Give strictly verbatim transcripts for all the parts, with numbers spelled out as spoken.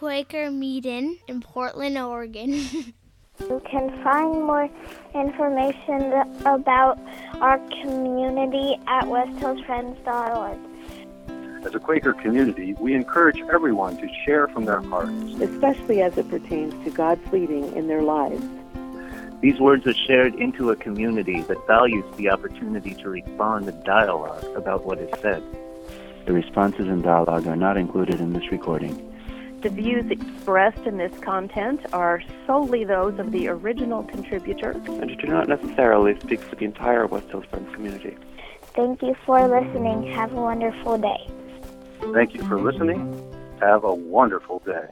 Quaker Meeting in Portland, Oregon. You can find more information about our community at west hills friends dot org. As a Quaker community, we encourage everyone to share from their hearts, especially as it pertains to God's leading in their lives. These words are shared into a community that values the opportunity to respond and dialogue about what is said. The responses and dialogue are not included in this recording. The views expressed in this content are solely those of the original contributor and do not necessarily speak for the entire West Hills Friends community. Thank you for listening. Have a wonderful day. Thank you for listening. Have a wonderful day.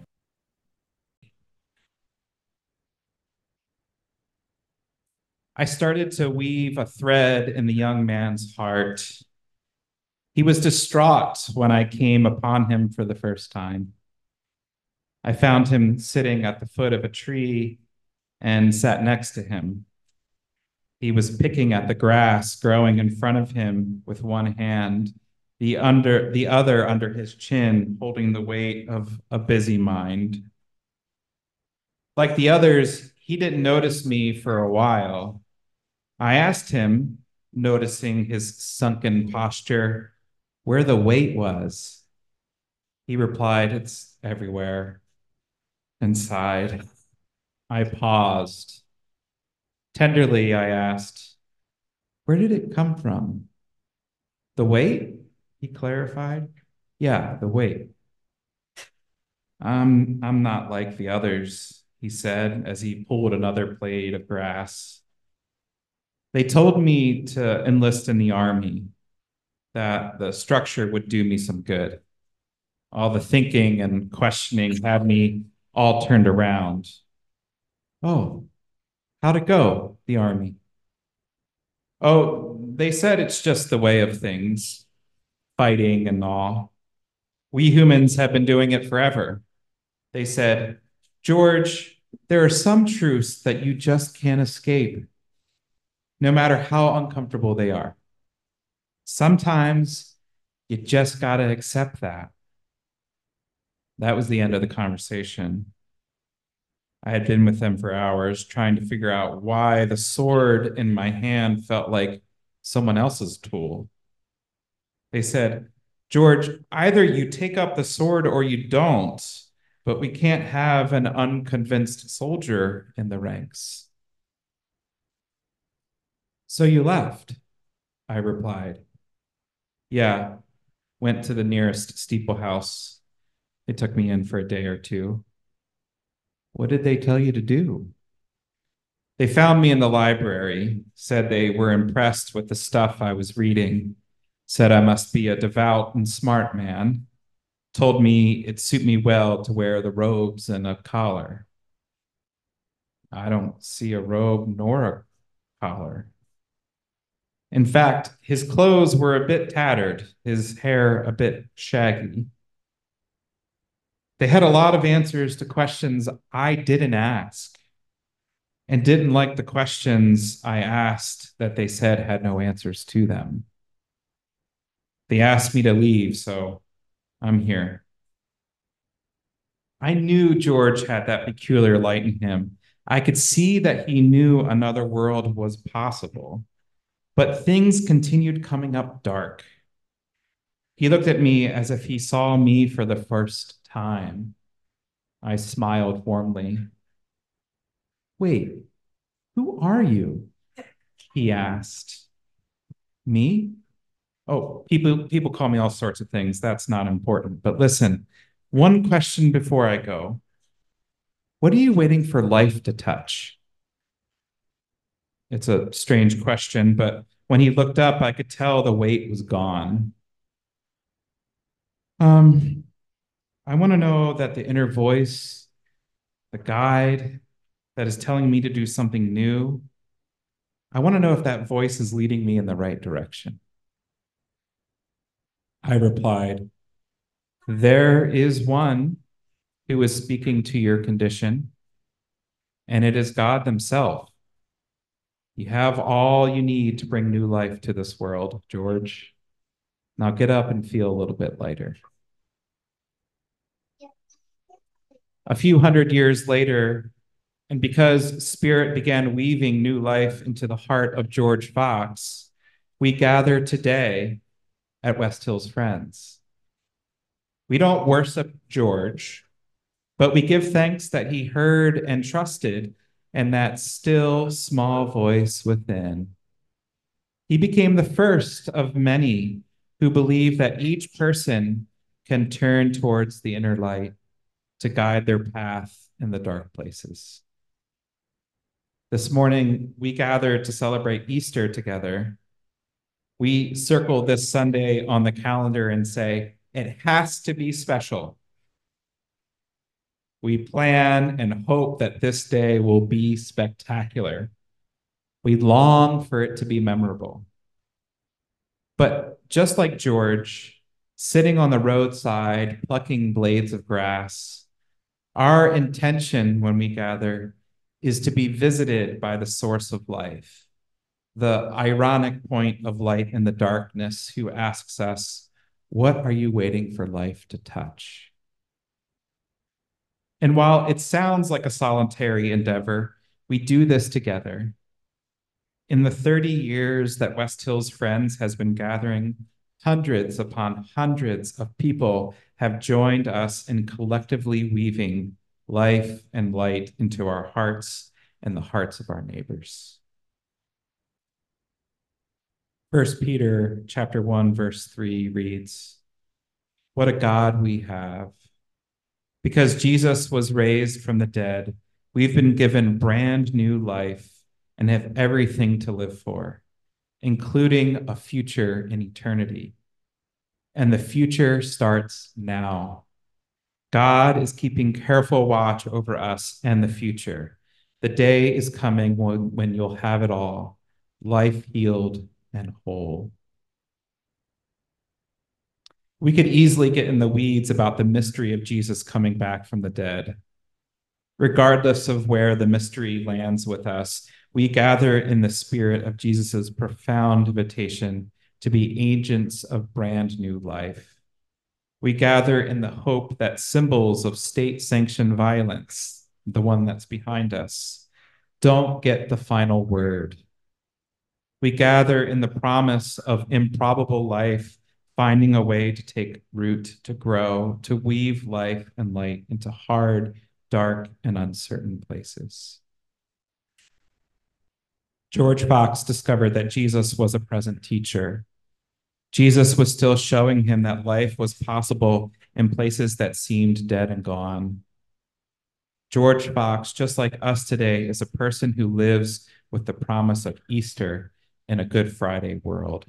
I started to weave a thread in the young man's heart. He was distraught when I came upon him for the first time. I found him sitting at the foot of a tree and sat next to him. He was picking at the grass growing in front of him with one hand, the under the other under his chin, holding the weight of a busy mind. Like the others, he didn't notice me for a while. I asked him, noticing his sunken posture, where the weight was. He replied, "It's everywhere," and sighed. I paused. Tenderly, I asked, "Where did it come from?" "The weight?" he clarified. "Yeah, the weight." I'm, I'm not like the others," he said as he pulled another blade of grass. "They told me to enlist in the army, that the structure would do me some good. All the thinking and questioning had me all turned around." "Oh, how'd it go, the army?" "Oh, they said it's just the way of things, fighting and all. We humans have been doing it forever. They said, 'George, there are some truths that you just can't escape, no matter how uncomfortable they are. Sometimes you just gotta accept that.'" That was the end of the conversation. I had been with them for hours, trying to figure out why the sword in my hand felt like someone else's tool. They said, "George, either you take up the sword or you don't, but we can't have an unconvinced soldier in the ranks." "So you left?" I replied. "Yeah, went to the nearest steeple house. They took me in for a day or two." "What did they tell you to do?" "They found me in the library, said they were impressed with the stuff I was reading, said I must be a devout and smart man, told me it'd suit me well to wear the robes and a collar." "I don't see a robe nor a collar." In fact, his clothes were a bit tattered, his hair a bit shaggy. They had a lot of answers to questions I didn't ask, and didn't like the questions I asked that they said had no answers to them. They asked me to leave, so I'm here. I knew George had that peculiar light in him. I could see that he knew another world was possible, but things continued coming up dark. He looked at me as if he saw me for the first time. I smiled warmly. "Wait, who are you?" he asked. "Me? Oh, people, people call me all sorts of things. That's not important. But listen, one question before I go. What are you waiting for life to touch?" It's a strange question, but when he looked up, I could tell the weight was gone. Um, I want to know that the inner voice, the guide that is telling me to do something new, I want to know if that voice is leading me in the right direction. I replied, "There is one who is speaking to your condition, and it is God himself. You have all you need to bring new life to this world, George. Now get up and feel a little bit lighter." A few hundred years later, and because Spirit began weaving new life into the heart of George Fox, we gather today at West Hills Friends. We don't worship George, but we give thanks that he heard and trusted in that still small voice within. He became the first of many who believe that each person can turn towards the inner light to guide their path in the dark places. This morning, we gathered to celebrate Easter together. We circle this Sunday on the calendar and say, it has to be special. We plan and hope that this day will be spectacular. We long for it to be memorable. But just like George, sitting on the roadside, plucking blades of grass, our intention when we gather is to be visited by the source of life, the ironic point of light in the darkness who asks us, what are you waiting for life to touch? And while it sounds like a solitary endeavor, we do this together. In the thirty years that West Hills Friends has been gathering, hundreds upon hundreds of people have joined us in collectively weaving life and light into our hearts and the hearts of our neighbors. First Peter chapter one, verse three reads, "What a God we have. Because Jesus was raised from the dead, we've been given brand new life and have everything to live for, including a future in eternity. And the future starts now. God is keeping careful watch over us and the future. The day is coming when, when you'll have it all, life healed and whole." We could easily get in the weeds about the mystery of Jesus coming back from the dead. Regardless of where the mystery lands with us, we gather in the spirit of Jesus's profound invitation to be agents of brand new life. We gather in the hope that symbols of state-sanctioned violence, the one that's behind us, don't get the final word. We gather in the promise of improbable life finding a way to take root, to grow, to weave life and light into hard, dark, and uncertain places. George Fox discovered that Jesus was a present teacher. Jesus was still showing him that life was possible in places that seemed dead and gone. George Fox, just like us today, is a person who lives with the promise of Easter in a Good Friday world.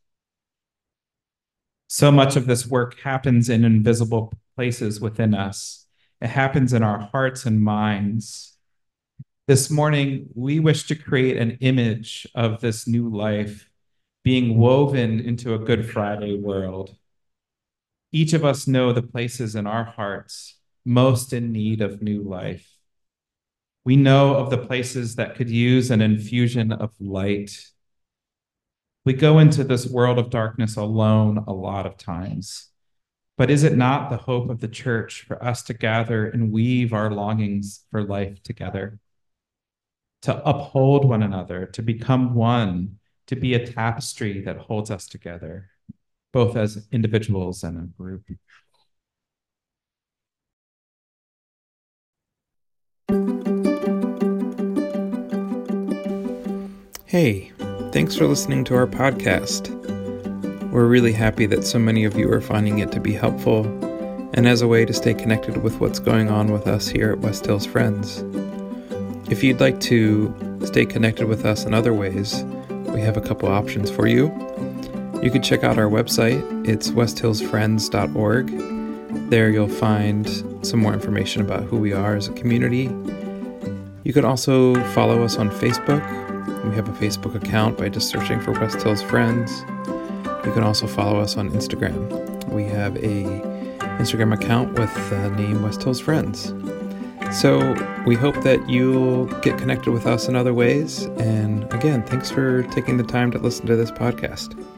So much of this work happens in invisible places within us. It happens in our hearts and minds. This morning, we wish to create an image of this new life being woven into a Good Friday world. Each of us know the places in our hearts most in need of new life. We know of the places that could use an infusion of light. We go into this world of darkness alone a lot of times. But is it not the hope of the church for us to gather and weave our longings for life together? To uphold one another, to become one, to be a tapestry that holds us together, both as individuals and a group. Hey, thanks for listening to our podcast. We're really happy that so many of you are finding it to be helpful and as a way to stay connected with what's going on with us here at West Hills Friends. If you'd like to stay connected with us in other ways, we have a couple options for you. You can check out our website. It's west hills friends dot org. There you'll find some more information about who we are as a community. You can also follow us on Facebook. We have a Facebook account by just searching for West Hills Friends. You can also follow us on Instagram. We have a Instagram account with the name West Hills Friends. So we hope that you'll get connected with us in other ways. And again, thanks for taking the time to listen to this podcast.